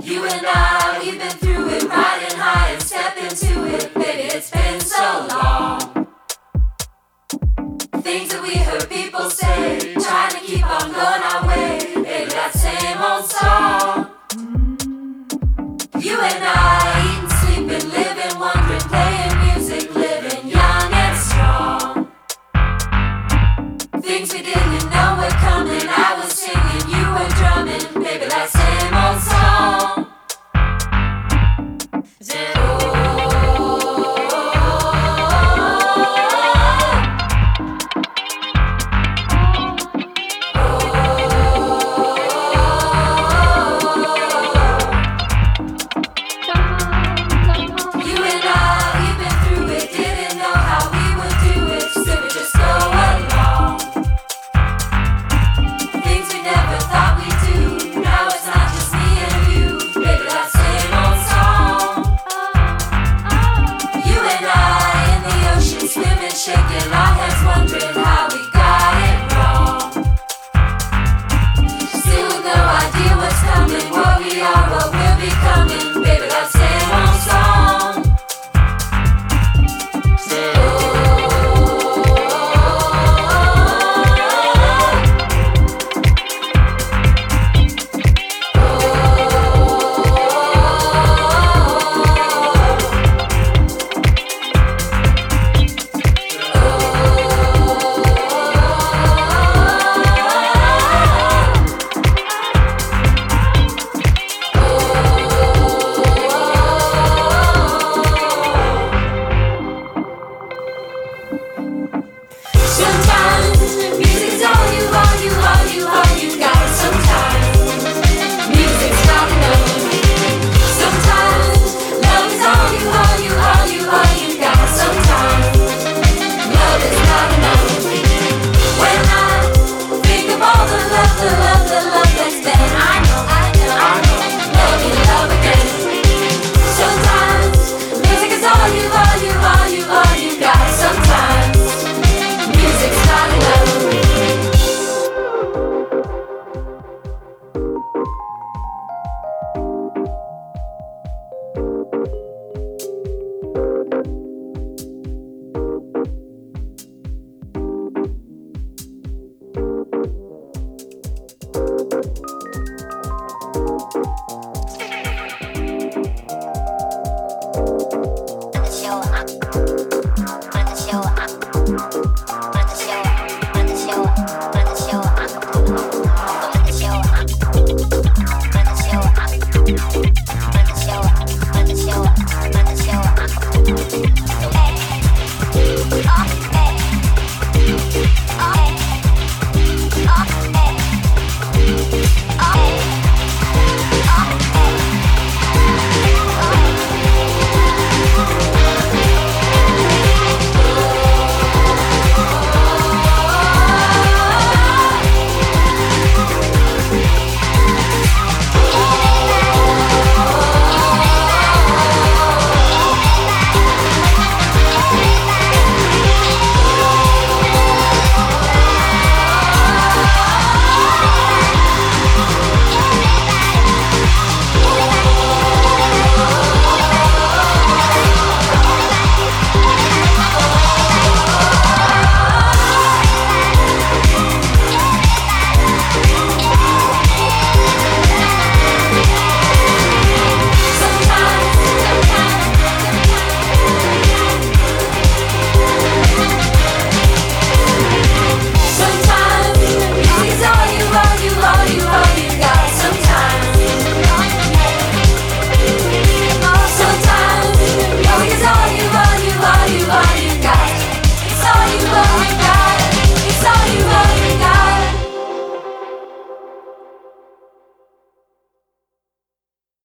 You and I, we've been through it, riding high and step into it. Baby, it's been so long. Things that we heard people say, trying to keep on going our way. Baby, that same old song. You and I, eating, sleeping, living, wondering, playing music, living young and strong. Things we didn't know were coming. I was singing, you were drumming. Baby, that same old song. Shaking